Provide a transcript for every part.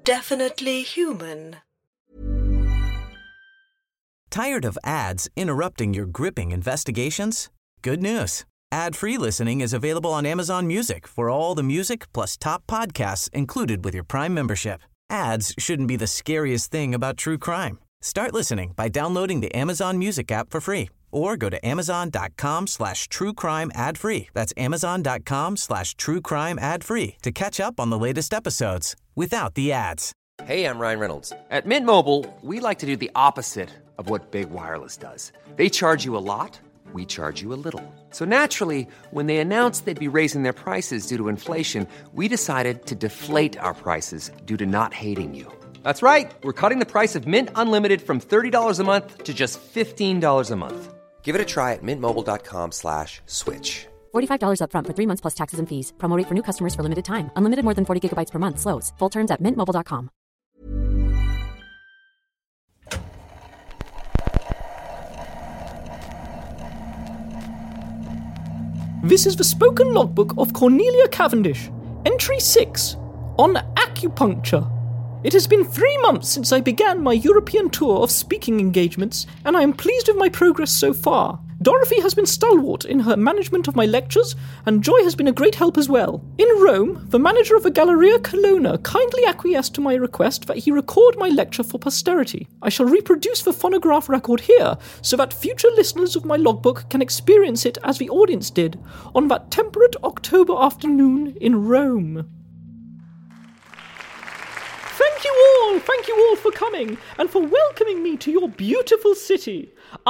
definitely human. Tired of ads interrupting your gripping investigations? Good news. Ad-free listening is available on Amazon Music for all the music plus top podcasts included with your Prime membership. Ads shouldn't be the scariest thing about true crime. Start listening by downloading the Amazon Music app for free or go to amazon.com/truecrime ad-free. That's amazon.com/truecrime ad-free to catch up on the latest episodes without the ads. Hey, I'm Ryan Reynolds. At Mint Mobile, we like to do the opposite of what Big Wireless does. They charge you a lot, we charge you a little. So naturally, when they announced they'd be raising their prices due to inflation, we decided to deflate our prices due to not hating you. That's right. We're cutting the price of Mint Unlimited from $30 a month to just $15 a month. Give it a try at mintmobile.com/switch. $45 up front for 3 months plus taxes and fees. Promo rate for new customers for limited time. Unlimited more than 40 gigabytes per month. Slows full terms at mintmobile.com. This is the spoken logbook of Cornelia Cavendish. Entry 6. On acupuncture. It has been 3 months since I began my European tour of speaking engagements, and I am pleased with my progress so far. Dorothy has been stalwart in her management of my lectures, and Joy has been a great help as well. In Rome, the manager of the Galleria Colonna kindly acquiesced to my request that he record my lecture for posterity. I shall reproduce the phonograph record here, so that future listeners of my logbook can experience it as the audience did on that temperate October afternoon in Rome. Thank you all for coming and for welcoming me to your beautiful city.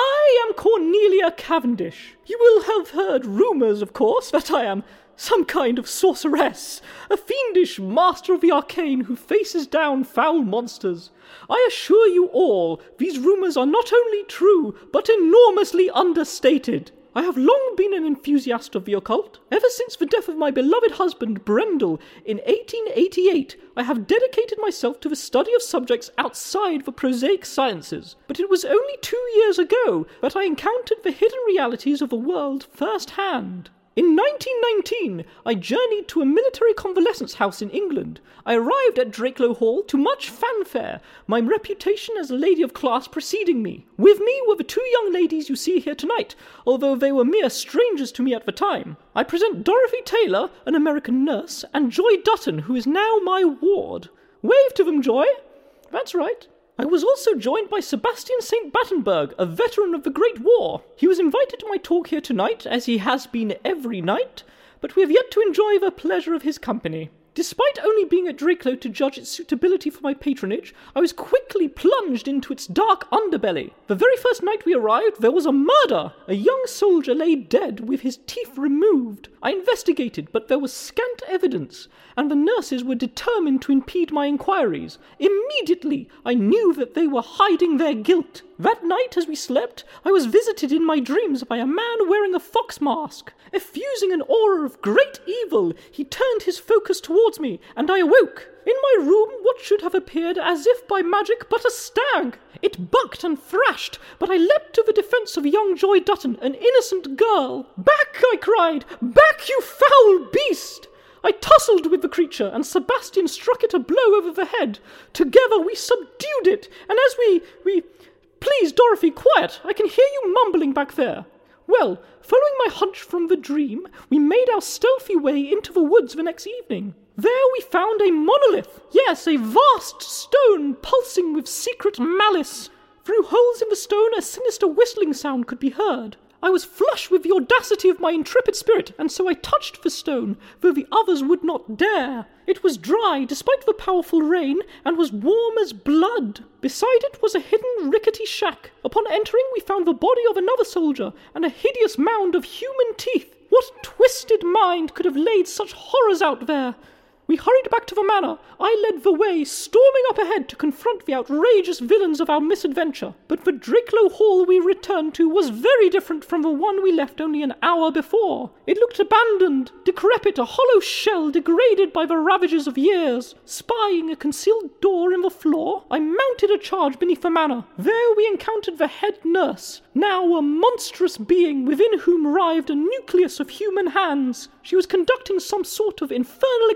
I am Cornelia Cavendish. You will have heard rumours, of course, that I am some kind of sorceress, a fiendish master of the arcane who faces down foul monsters. I assure you all, these rumours are not only true, but enormously understated. I have long been an enthusiast of the occult. Ever since the death of my beloved husband, Brendel, in 1888, I have dedicated myself to the study of subjects outside the prosaic sciences. But it was only 2 years ago that I encountered the hidden realities of the world firsthand. In 1919, I journeyed to a military convalescence house in England. I arrived at Drakelow Hall to much fanfare, my reputation as a lady of class preceding me. With me were the 2 young ladies you see here tonight, although they were mere strangers to me at the time. I present Dorothy Taylor, an American nurse, and Joy Dutton, who is now my ward. Wave to them, Joy. That's right. I was also joined by Sebastian St. Battenberg, a veteran of the Great War. He was invited to my talk here tonight, as he has been every night, but we have yet to enjoy the pleasure of his company. Despite only being at Drakelow to judge its suitability for my patronage, I was quickly plunged into its dark underbelly. The very first night we arrived, there was a murder. A young soldier lay dead with his teeth removed. I investigated, but there was scant evidence, and the nurses were determined to impede my inquiries. Immediately, I knew that they were hiding their guilt. That night, as we slept, I was visited in my dreams by a man wearing a fox mask. Effusing an aura of great evil, he turned his focus towards me, and I awoke. In my room, what should have appeared as if by magic but a stag. It bucked and thrashed, but I leapt to the defence of young Joy Dutton, an innocent girl. "Back!" I cried. "Back, you foul beast!" I tussled with the creature, and Sebastian struck it a blow over the head. Together we subdued it, and as we... Please, Dorothy, quiet! I can hear you mumbling back there. Well, following my hunch from the dream, we made our stealthy way into the woods the next evening. There we found a monolith. Yes, a vast stone pulsing with secret malice. Through holes in the stone, a sinister whistling sound could be heard. I was flush with the audacity of my intrepid spirit, and so I touched the stone, though the others would not dare. It was dry, despite the powerful rain, and was warm as blood. Beside it was a hidden rickety shack. Upon entering, we found the body of another soldier, and a hideous mound of human teeth. What twisted mind could have laid such horrors out there? We hurried back to the manor. I led the way, storming up ahead to confront the outrageous villains of our misadventure. But the Drakelow Hall we returned to was very different from the one we left only an hour before. It looked abandoned, decrepit, a hollow shell degraded by the ravages of years. Spying a concealed door in the floor, I mounted a charge beneath the manor. There we encountered the head nurse, now a monstrous being within whom writhed a nucleus of human hands. She was conducting some sort of infernal experiment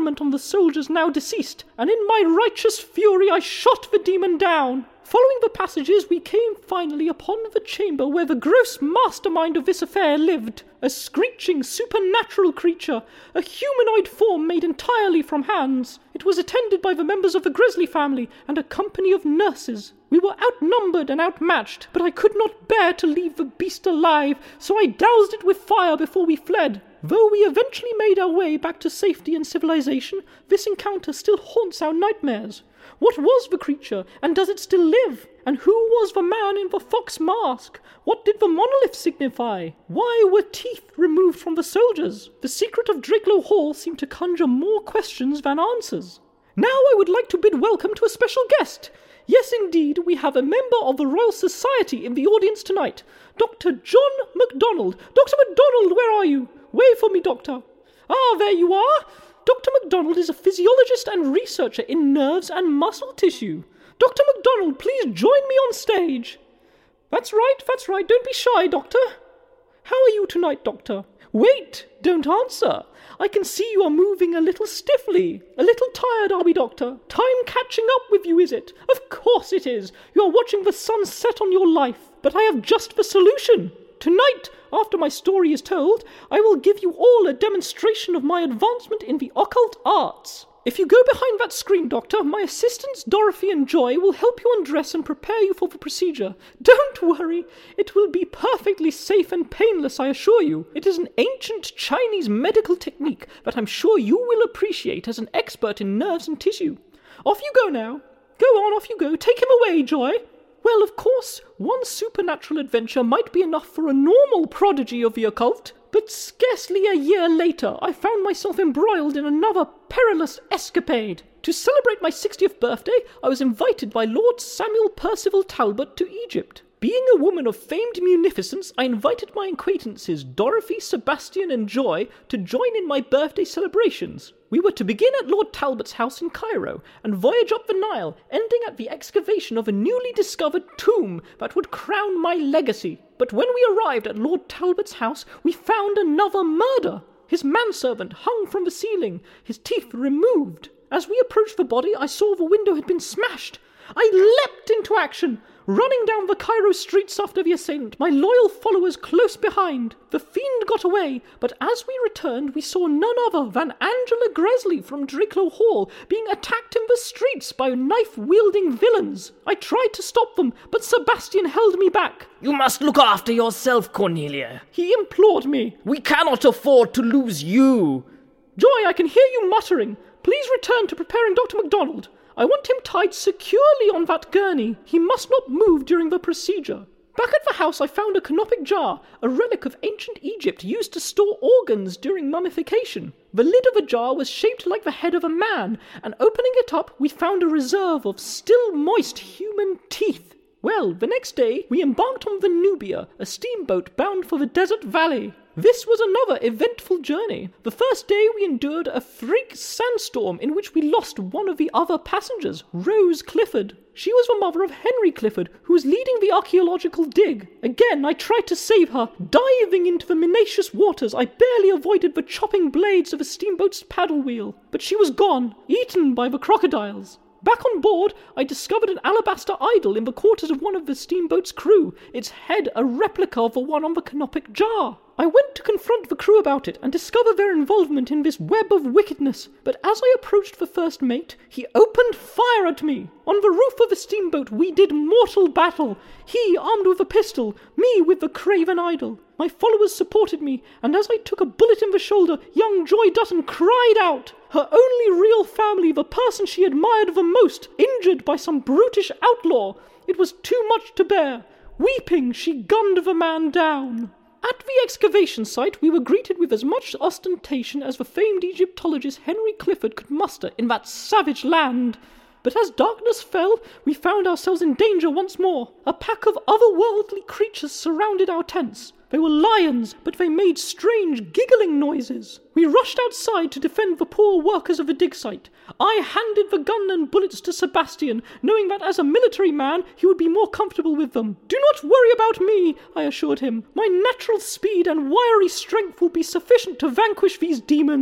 experiment on the soldiers now deceased, and in my righteous fury I shot the demon down. Following the passages, we came finally upon the chamber where the gross mastermind of this affair lived, a screeching, supernatural creature, a humanoid form made entirely from hands. It was attended by the members of the Grizzly family and a company of nurses. We were outnumbered and outmatched, but I could not bear to leave the beast alive, so I doused it with fire before we fled. Though we eventually made our way back to safety and civilization, this encounter still haunts our nightmares. What was the creature, and does it still live? And who was the man in the fox mask? What did the monolith signify? Why were teeth removed from the soldiers? The secret of Drakelow Hall seemed to conjure more questions than answers. Now I would like to bid welcome to a special guest. Yes, indeed, we have a member of the Royal Society in the audience tonight, Dr. John MacDonald. Dr. MacDonald, where are you? Wave for me, Doctor. Ah, there you are. Dr. MacDonald is a physiologist and researcher in nerves and muscle tissue. Dr. MacDonald, please join me on stage. That's right. Don't be shy, Doctor. How are you tonight, Doctor? Wait, don't answer. I can see you are moving a little stiffly. A little tired, are we, Doctor? Time catching up with you, is it? Of course it is. You are watching the sun set on your life. But I have just the solution. Tonight, after my story is told, I will give you all a demonstration of my advancement in the occult arts. If you go behind that screen, Doctor, my assistants Dorothy and Joy will help you undress and prepare you for the procedure. Don't worry, it will be perfectly safe and painless, I assure you. It is an ancient Chinese medical technique that I'm sure you will appreciate as an expert in nerves and tissue. Off you go now. Go on, off you go. Take him away, Joy. Well, of course, one supernatural adventure might be enough for a normal prodigy of the occult, but scarcely a year later I found myself embroiled in another perilous escapade. To celebrate my 60th birthday, I was invited by Lord Samuel Percival Talbot to Egypt. Being a woman of famed munificence, I invited my acquaintances Dorothy, Sebastian and Joy to join in my birthday celebrations. We were to begin at Lord Talbot's house in Cairo and voyage up the Nile, ending at the excavation of a newly discovered tomb that would crown my legacy. But when we arrived at Lord Talbot's house, we found another murder. His manservant hung from the ceiling, his teeth removed. As we approached the body, I saw the window had been smashed. I leapt into action, running down the Cairo streets after the assailant, my loyal followers close behind. The fiend got away, but as we returned, we saw none other than Angela Gresley from Drakelow Hall being attacked in the streets by knife-wielding villains. I tried to stop them, but Sebastian held me back. You must look after yourself, Cornelia. He implored me. We cannot afford to lose you. Joy, I can hear you muttering. Please return to preparing Dr. MacDonald. I want him tied securely on that gurney. He must not move during the procedure. Back at the house I found a canopic jar, a relic of ancient Egypt used to store organs during mummification. The lid of the jar was shaped like the head of a man, and opening it up we found a reserve of still moist human teeth. Well, the next day we embarked on the Nubia, a steamboat bound for the desert valley. This was another eventful journey. The first day we endured a freak sandstorm in which we lost one of the other passengers, Rose Clifford. She was the mother of Henry Clifford, who was leading the archaeological dig. Again, I tried to save her. Diving into the minacious waters, I barely avoided the chopping blades of a steamboat's paddle wheel. But she was gone, eaten by the crocodiles. Back on board, I discovered an alabaster idol in the quarters of one of the steamboat's crew, its head a replica of the one on the canopic jar. I went to confront the crew about it and discover their involvement in this web of wickedness, but as I approached the first mate, he opened fire at me. On the roof of the steamboat we did mortal battle, he armed with a pistol, me with the craven idol. My followers supported me, and as I took a bullet in the shoulder, young Joy Dutton cried out. Her only real family, the person she admired the most, injured by some brutish outlaw. It was too much to bear. Weeping, she gunned the man down. At the excavation site, we were greeted with as much ostentation as the famed Egyptologist Henry Clifford could muster in that savage land. But as darkness fell, we found ourselves in danger once more. A pack of otherworldly creatures surrounded our tents. They were lions, but they made strange giggling noises. We rushed outside to defend the poor workers of the dig site. I handed the gun and bullets to Sebastian, knowing that as a military man he would be more comfortable with them. Do not worry about me, I assured him. My natural speed and wiry strength will be sufficient to vanquish these demons.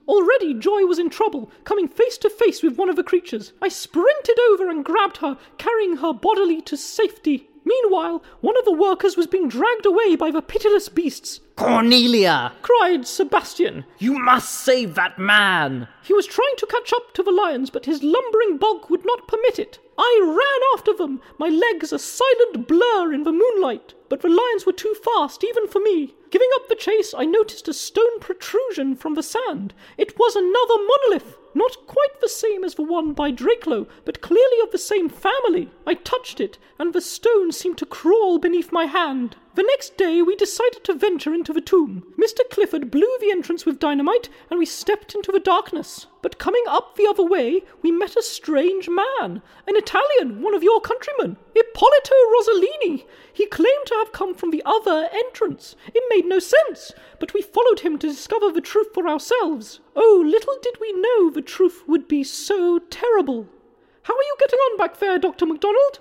Already Joy was in trouble, coming face to face with one of the creatures. I sprinted over and grabbed her, carrying her bodily to safety. Meanwhile, one of the workers was being dragged away by the pitiless beasts. Cornelia! Cried Sebastian. You must save that man! He was trying to catch up to the lions, but his lumbering bulk would not permit it. I ran after them, my legs a silent blur in the moonlight, but the lions were too fast even for me. Giving up the chase, I noticed a stone protrusion from the sand. It was another monolith, not quite the same as the one by Draclo, but clearly of the same family. I touched it, and the stone seemed to crawl beneath my hand. The next day, we decided to venture into the tomb. Mr. Clifford blew the entrance with dynamite, and we stepped into the darkness. But coming up the other way, we met a strange man, an Italian, one of your countrymen, Ippolito Rossellini. He claimed to have come from the other entrance. It made no sense, but we followed him to discover the truth for ourselves. Oh, little did we know the truth would be so terrible. How are you getting on back there, Dr. MacDonald?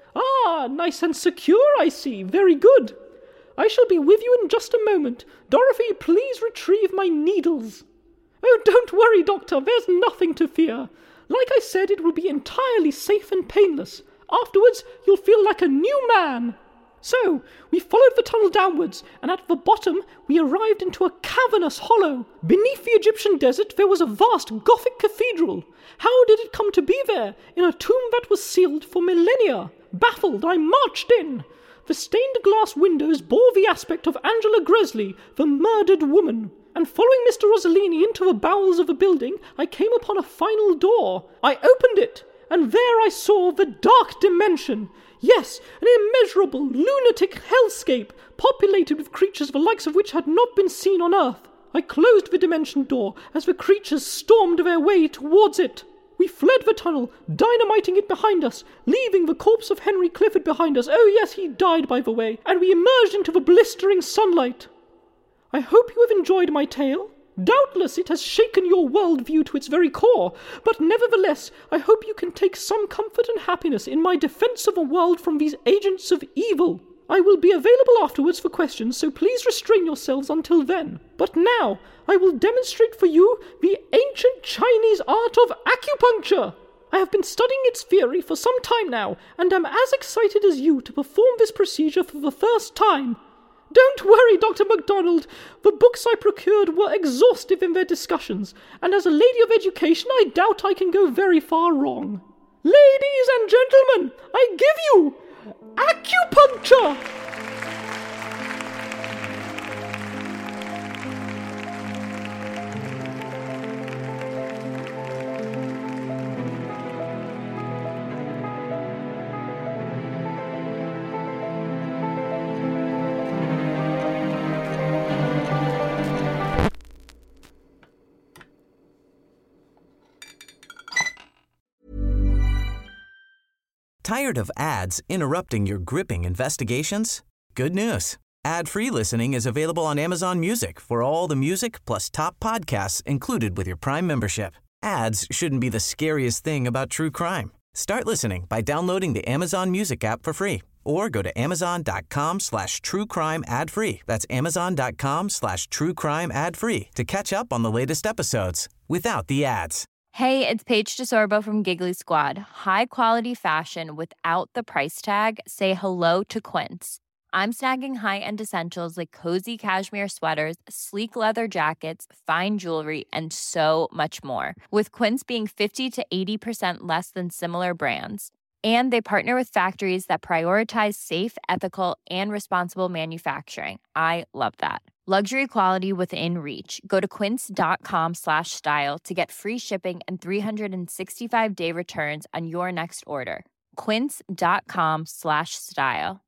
Ah, nice and secure, I see. Very good. I shall be with you in just a moment. Dorothy, please retrieve my needles. Oh, don't worry, Doctor. There's nothing to fear. Like I said, it will be entirely safe and painless. Afterwards, you'll feel like a new man. So, we followed the tunnel downwards, and at the bottom we arrived into a cavernous hollow. Beneath the Egyptian desert there was a vast Gothic cathedral. How did it come to be there, in a tomb that was sealed for millennia? Baffled, I marched in. The stained glass windows bore the aspect of Angela Gresley, the murdered woman. And following Mr. Rossellini into the bowels of the building, I came upon a final door. I opened it, and there I saw the dark dimension. Yes, an immeasurable, lunatic hellscape, populated with creatures the likes of which had not been seen on Earth. I closed the dimension door as the creatures stormed their way towards it. We fled the tunnel, dynamiting it behind us, leaving the corpse of Henry Clifford behind us. Oh yes, he died, by the way, and we emerged into the blistering sunlight. I hope you have enjoyed my tale. Doubtless it has shaken your worldview to its very core, but nevertheless I hope you can take some comfort and happiness in my defense of the world from these agents of evil. I will be available afterwards for questions, so please restrain yourselves until then. But now I will demonstrate for you the ancient Chinese art of acupuncture. I have been studying its theory for some time now, and am as excited as you to perform this procedure for the first time. Don't worry, Dr. MacDonald. The books I procured were exhaustive in their discussions, and as a lady of education I doubt I can go very far wrong. Ladies and gentlemen, I give you acupuncture! Tired of ads interrupting your gripping investigations? Good news. Ad-free listening is available on Amazon Music for all the music plus top podcasts included with your Prime membership. Ads shouldn't be the scariest thing about true crime. Start listening by downloading the Amazon Music app for free or go to amazon.com/truecrime ad-free. That's amazon.com/truecrime ad-free to catch up on the latest episodes without the ads. Hey, it's Paige DeSorbo from Giggly Squad. High quality fashion without the price tag. Say hello to Quince. I'm snagging high-end essentials like cozy cashmere sweaters, sleek leather jackets, fine jewelry, and so much more. With Quince being 50 to 80% less than similar brands. And they partner with factories that prioritize safe, ethical, and responsible manufacturing. I love that. Luxury quality within reach. Go to quince.com/style to get free shipping and 365-day returns on your next order. Quince.com/style.